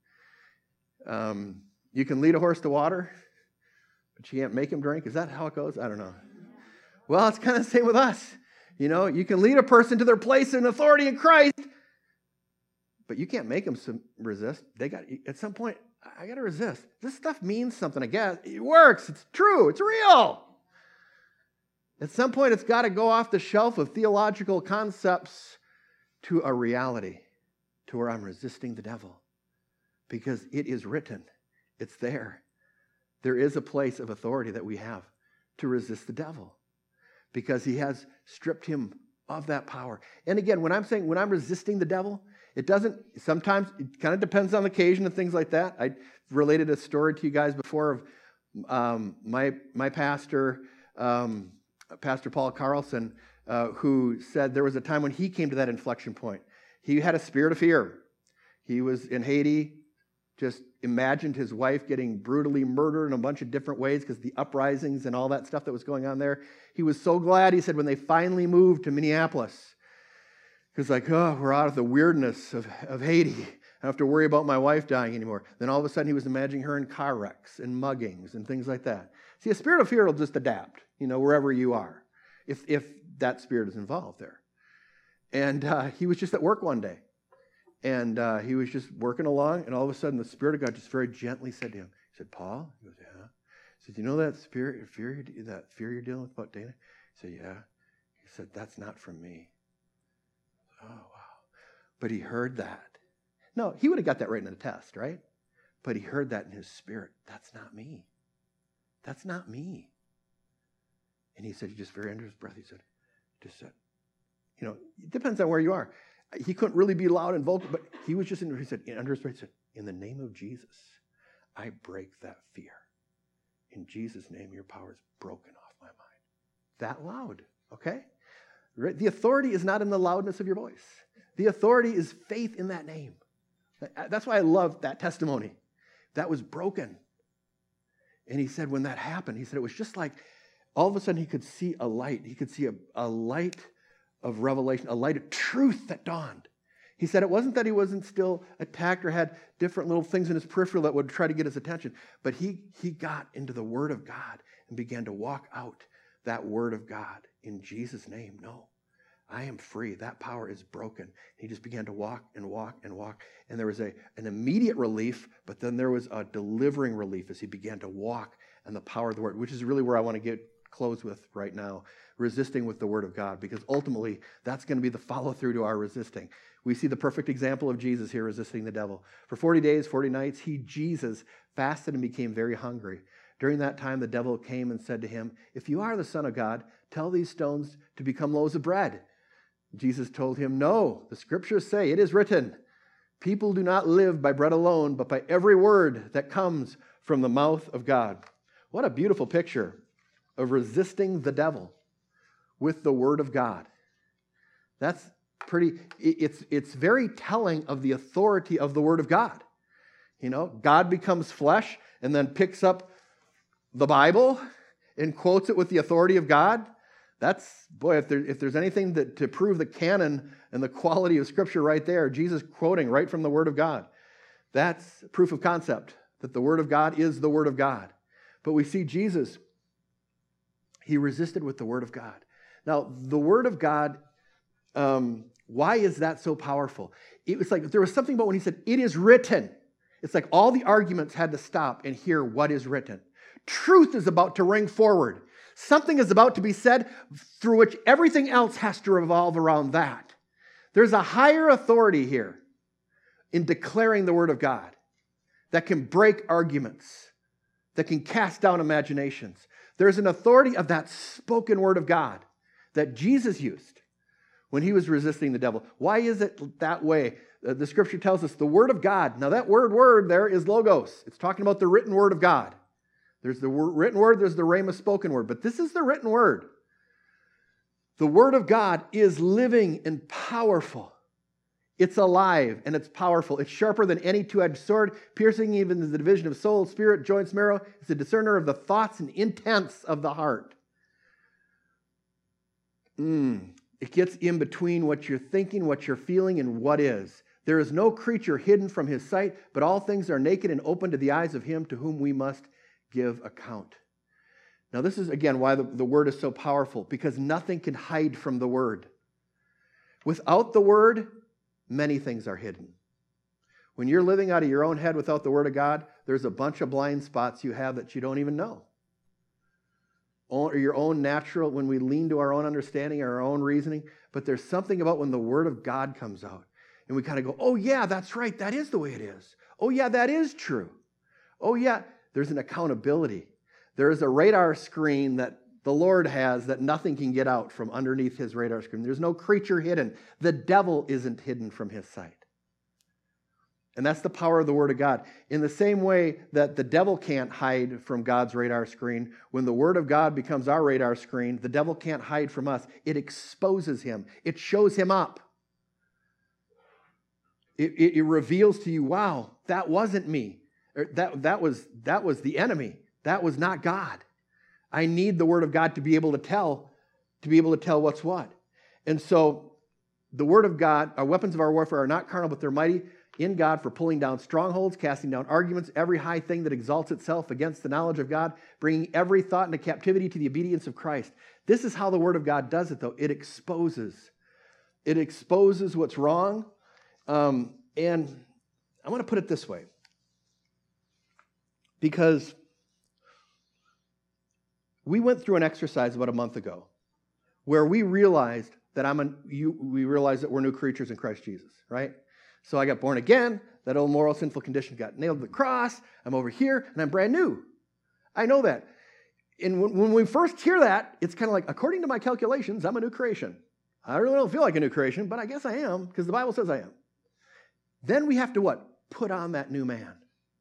you can lead a horse to water, but you can't make him drink. Is that how it goes? I don't know. Well, it's kind of the same with us. You know, you can lead a person to their place in authority in Christ, but you can't make them resist. At some point, I got to resist. This stuff means something, I guess. It works. It's true. It's real. At some point, it's got to go off the shelf of theological concepts to a reality, to where I'm resisting the devil. Because it is written. It's there. There is a place of authority that we have to resist the devil. Because he has stripped him of that power. And again, when I'm resisting the devil, sometimes it kind of depends on the occasion and things like that. I related a story to you guys before of my pastor, Pastor Paul Carlson, who said there was a time when he came to that inflection point. He had a spirit of fear. He was in Haiti, just imagined his wife getting brutally murdered in a bunch of different ways because the uprisings and all that stuff that was going on there. He was so glad, he said, when they finally moved to Minneapolis. Because we're out of the weirdness of Haiti. I don't have to worry about my wife dying anymore. Then all of a sudden he was imagining her in car wrecks and muggings and things like that. See, a spirit of fear will just adapt, wherever you are, if that spirit is involved there. And he was just at work one day. And he was just working along, and all of a sudden the Spirit of God just very gently said to him, he said, Paul? He goes, yeah. He said, you know that fear you're dealing with about Dana? He said, yeah. He said, that's not from me. Oh, wow. But he heard that. No, he would have got that right in the test, right? But he heard that in his spirit. That's not me. That's not me. And he said, just very under his breath, he said, it depends on where you are. He couldn't really be loud and vocal, but he was just, he said, under his breath, he said, in the name of Jesus, I break that fear. In Jesus' name, your power is broken off my mind. That loud, okay? The authority is not in the loudness of your voice. The authority is faith in that name. That's why I love that testimony. That was broken. And he said when that happened, he said it was just like all of a sudden he could see a light. He could see a light of revelation, a light of truth that dawned. He said it wasn't that he wasn't still attacked or had different little things in his peripheral that would try to get his attention, but he got into the Word of God and began to walk out that Word of God in Jesus' name. No, I am free. That power is broken. He just began to walk and walk and walk, and there was an immediate relief, but then there was a delivering relief as he began to walk and the power of the Word, which is really where I want to close with right now, resisting with the Word of God, because ultimately that's going to be the follow-through to our resisting. We see the perfect example of Jesus here resisting the devil. For 40 days, 40 nights, Jesus, fasted and became very hungry. During that time, the devil came and said to him, if you are the Son of God, tell these stones to become loaves of bread. Jesus told him, no, the scriptures say, it is written, people do not live by bread alone, but by every word that comes from the mouth of God. What a beautiful picture of resisting the devil with the Word of God. That's it's very telling of the authority of the Word of God. God becomes flesh and then picks up the Bible and quotes it with the authority of God. That's, boy, if there's anything to prove the canon and the quality of Scripture right there, Jesus quoting right from the Word of God. That's proof of concept, that the Word of God is the Word of God. But we see Jesus, He resisted with the Word of God. Now, the Word of God, why is that so powerful? It was like there was something about when he said, it is written. It's like all the arguments had to stop and hear what is written. Truth is about to ring forward. Something is about to be said through which everything else has to revolve around that. There's a higher authority here in declaring the Word of God that can break arguments, that can cast down imaginations. There's an authority of that spoken Word of God that Jesus used when he was resisting the devil. Why is it that way? The Scripture tells us the Word of God. Now that word there is logos. It's talking about the written Word of God. There's the written Word, there's the rhema spoken Word. But this is the written Word. The Word of God is living and powerful. It's alive and it's powerful. It's sharper than any two-edged sword, piercing even to the division of soul, spirit, joints, marrow. It's a discerner of the thoughts and intents of the heart. It gets in between what you're thinking, what you're feeling, and what is. There is no creature hidden from his sight, but all things are naked and open to the eyes of him to whom we must give account. Now this is, again, why the Word is so powerful, because nothing can hide from the Word. Without the Word, many things are hidden. When you're living out of your own head without the Word of God, there's a bunch of blind spots you have that you don't even know. Or your own natural, when we lean to our own understanding, our own reasoning, but there's something about when the Word of God comes out, and we kind of go, oh yeah, that's right, that is the way it is. Oh yeah, that is true. Oh yeah, there's an accountability. There is a radar screen that the Lord has that nothing can get out from underneath his radar screen. There's no creature hidden. The devil isn't hidden from his sight. And that's the power of the Word of God. In the same way that the devil can't hide from God's radar screen, when the Word of God becomes our radar screen, the devil can't hide from us. It exposes him. It shows him up. It reveals to you, wow, that wasn't me. That was the enemy. That was not God. I need the Word of God to be able to tell what's what. And so the Word of God, our weapons of our warfare are not carnal, but they're mighty in God for pulling down strongholds, casting down arguments, every high thing that exalts itself against the knowledge of God, bringing every thought into captivity to the obedience of Christ. This is how the Word of God does it, though. It exposes what's wrong. And I want to put it this way, because we went through an exercise about a month ago where we realized that we realized that we're new creatures in Christ Jesus, right? So I got born again. That old moral sinful condition got nailed to the cross. I'm over here, and I'm brand new. I know that. And when we first hear that, it's kind of like, according to my calculations, I'm a new creation. I really don't feel like a new creation, but I guess I am, because the Bible says I am. Then we have to what? Put on that new man.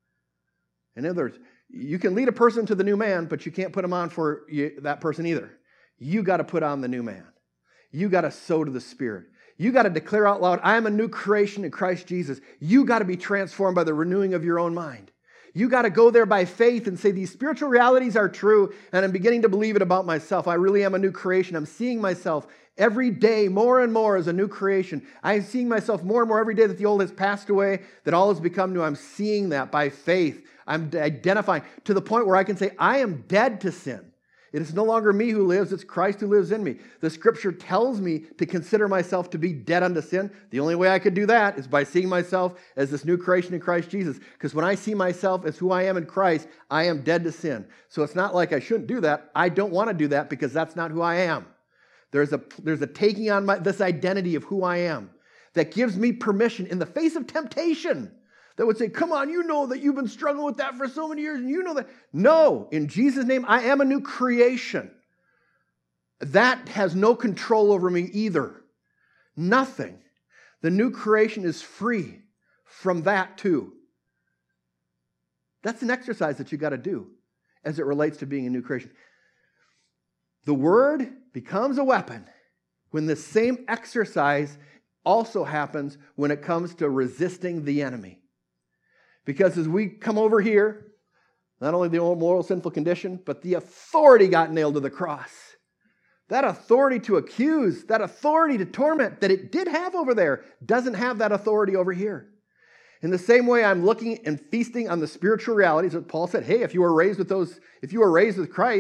In other words, you can lead a person to the new man, but you can't put them on for that person either. You got to put on the new man. You got to sow to the Spirit. You got to declare out loud, I am a new creation in Christ Jesus. You got to be transformed by the renewing of your own mind. You got to go there by faith and say, these spiritual realities are true, and I'm beginning to believe it about myself. I really am a new creation. I'm seeing myself every day more and more as a new creation. I'm seeing myself more and more every day that the old has passed away, that all has become new. I'm seeing that by faith. I'm identifying to the point where I can say, I am dead to sin. It is no longer me who lives, it's Christ who lives in me. The Scripture tells me to consider myself to be dead unto sin. The only way I could do that is by seeing myself as this new creation in Christ Jesus. Because when I see myself as who I am in Christ, I am dead to sin. So it's not like I shouldn't do that. I don't want to do that because that's not who I am. There's a taking on this identity of who I am that gives me permission in the face of temptation that would say, come on, you know that you've been struggling with that for so many years, and you know that. No, in Jesus' name, I am a new creation. That has no control over me either. Nothing. The new creation is free from that too. That's an exercise that you got to do as it relates to being a new creation. The Word becomes a weapon when the same exercise also happens when it comes to resisting the enemy. Because as we come over here, not only the old moral sinful condition, but the authority got nailed to the cross. That authority to accuse, that authority to torment that it did have over there, doesn't have that authority over here. In the same way, I'm looking and feasting on the spiritual realities that Paul said, hey, if you were raised with Christ,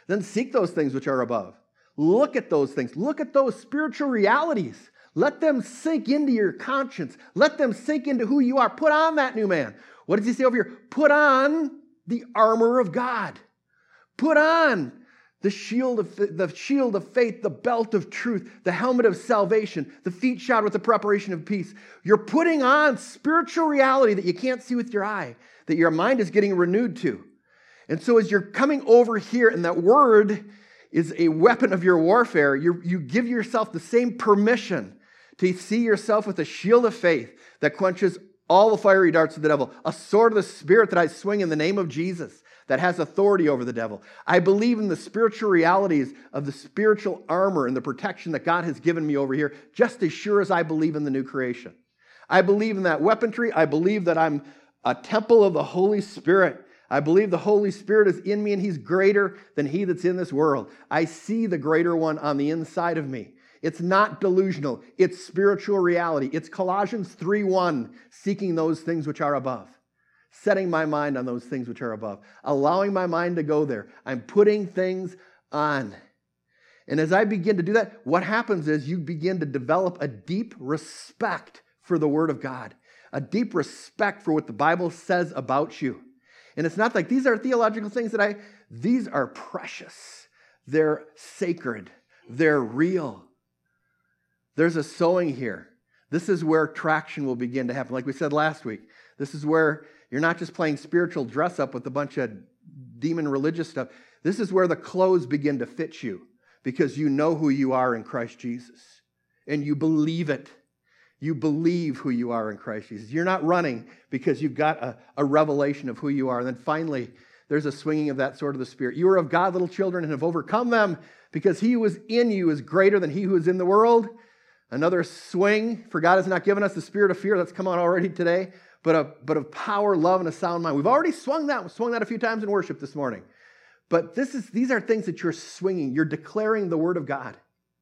then seek those things which are above. Look at those things. Look at those spiritual realities. Let them sink into your conscience. Let them sink into who you are. Put on that new man. What does he say over here? Put on the armor of God. Put on the shield of faith, the belt of truth, the helmet of salvation, the feet shod with the preparation of peace. You're putting on spiritual reality that you can't see with your eye, that your mind is getting renewed to. And so as you're coming over here, and that word is a weapon of your warfare, you give yourself the same permission to see yourself with a shield of faith that quenches all the fiery darts of the devil, a sword of the Spirit that I swing in the name of Jesus, that has authority over the devil. I believe in the spiritual realities of the spiritual armor and the protection that God has given me over here, just as sure as I believe in the new creation. I believe in that weaponry. I believe that I'm a temple of the Holy Spirit. I believe the Holy Spirit is in me and he's greater than he that's in this world. I see the greater one on the inside of me. It's not delusional. It's spiritual reality. It's Colossians 3:1, seeking those things which are above. Setting my mind on those things which are above. Allowing my mind to go there. I'm putting things on. And as I begin to do that, what happens is you begin to develop a deep respect for the Word of God. A deep respect for what the Bible says about you. And it's not like these are theological things these are precious. They're sacred. They're real. There's a sowing here. This is where traction will begin to happen. Like we said last week, this is where you're not just playing spiritual dress up with a bunch of demon religious stuff. This is where the clothes begin to fit you because you know who you are in Christ Jesus. And you believe it. You believe who you are in Christ Jesus. You're not running because you've got a revelation of who you are. And then finally, there's a swinging of that sword of the Spirit. You are of God, little children, and have overcome them because he who is in you is greater than he who is in the world. Another swing, for God has not given us the spirit of fear, that's come out already today, but of power, love, and a sound mind. We've already swung that a few times in worship this morning. But these are things that you're swinging. You're declaring the Word of God.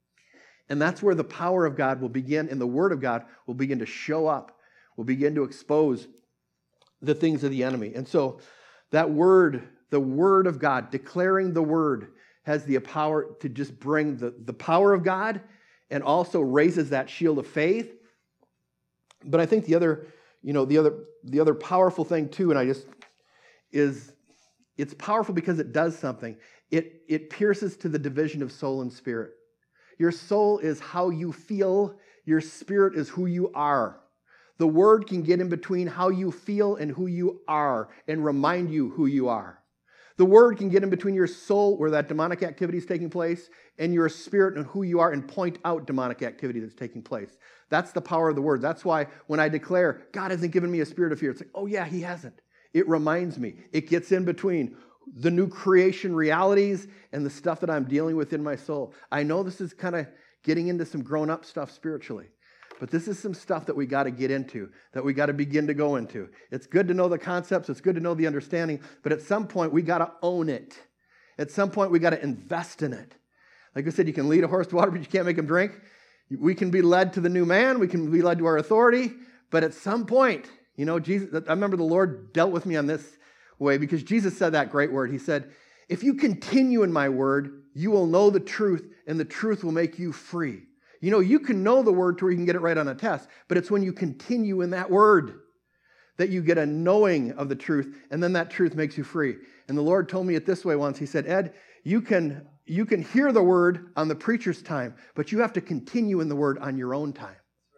And that's where the power of God will begin, and the Word of God will begin to show up, will begin to expose the things of the enemy. And so that word, the Word of God, declaring the Word, has the power to just bring the power of God and also raises that shield of faith. But I think the other powerful thing too, it's powerful because it does something. It pierces to the division of soul and spirit. Your soul is how you feel. Your spirit is who you are. The word can get in between how you feel and who you are and remind you who you are. The word can get in between your soul, where that demonic activity is taking place, and your spirit and who you are, and point out demonic activity that's taking place. That's the power of the word. That's why when I declare, God hasn't given me a spirit of fear, it's like, oh yeah, he hasn't. It reminds me. It gets in between the new creation realities and the stuff that I'm dealing with in my soul. I know this is kind of getting into some grown-up stuff spiritually. But this is some stuff that we got to get into, that we got to begin to go into. It's good to know the concepts. It's good to know the understanding. But at some point, we got to own it. At some point, we got to invest in it. Like I said, you can lead a horse to water, but you can't make him drink. We can be led to the new man. We can be led to our authority. But at some point, Jesus, I remember the Lord dealt with me on this way because Jesus said that great word. He said, if you continue in my word, you will know the truth, and the truth will make you free. You can know the word to where you can get it right on a test, but it's when you continue in that word that you get a knowing of the truth, and then that truth makes you free. And the Lord told me it this way once. He said, Ed, you can hear the word on the preacher's time, but you have to continue in the word on your own time.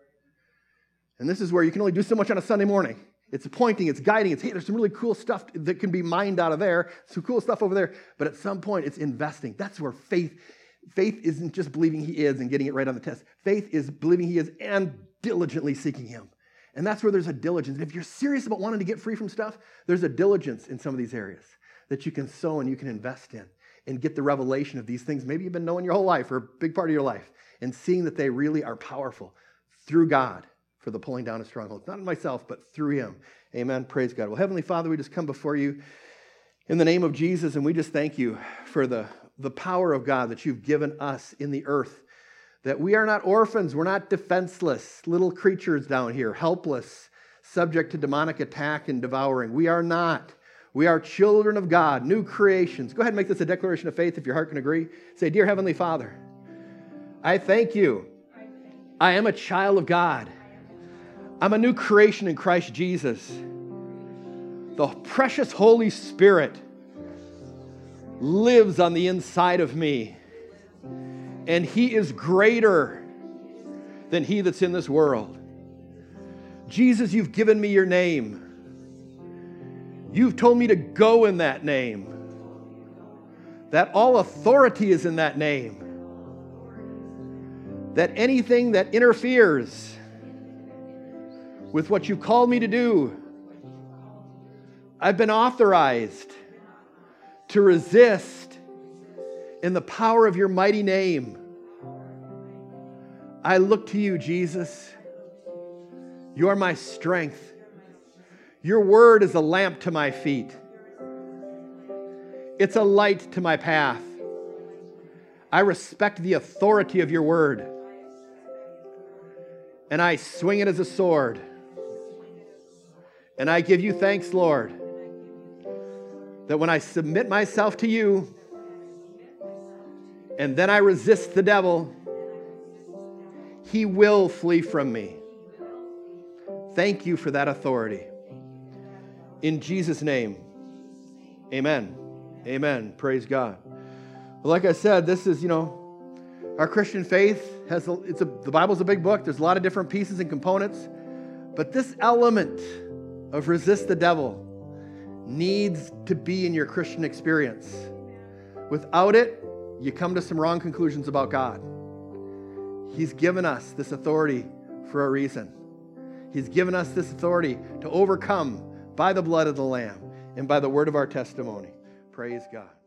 And this is where you can only do so much on a Sunday morning. It's pointing, it's guiding, it's, hey, there's some really cool stuff that can be mined out of there, some cool stuff over there, but at some point it's investing. That's where faith isn't just believing he is and getting it right on the test. Faith is believing he is and diligently seeking him. And that's where there's a diligence. And if you're serious about wanting to get free from stuff, there's a diligence in some of these areas that you can sow and you can invest in and get the revelation of these things. Maybe you've been knowing your whole life or a big part of your life and seeing that they really are powerful through God for the pulling down of strongholds. Not in myself, but through him. Amen. Praise God. Well, Heavenly Father, we just come before you in the name of Jesus, and we just thank you for the power of God that you've given us in the earth, that we are not orphans, we're not defenseless, little creatures down here, helpless, subject to demonic attack and devouring. We are not. We are children of God, new creations. Go ahead and make this a declaration of faith if your heart can agree. Say, Dear Heavenly Father, I thank you. I am a child of God. I'm a new creation in Christ Jesus. The precious Holy Spirit lives on the inside of me, and He is greater than he that's in this world. Jesus, you've given me your name. You've told me to go in that name, that all authority is in that name, that anything that interferes with what you've called me to do, I've been authorized to resist in the power of your mighty name. I look to you, Jesus. You are my strength. Your word is a lamp to my feet. It's a light to my path. I respect the authority of your word, and I swing it as a sword. And I give you thanks, Lord, that when I submit myself to you, and then I resist the devil, he will flee from me. Thank you for that authority. In Jesus' name, amen. Amen. Praise God. Well, like I said, this is, our Christian faith the Bible's a big book. There's a lot of different pieces and components. But this element of resist the devil needs to be in your Christian experience. Without it, you come to some wrong conclusions about God. He's given us this authority for a reason. He's given us this authority to overcome by the blood of the Lamb and by the word of our testimony. Praise God.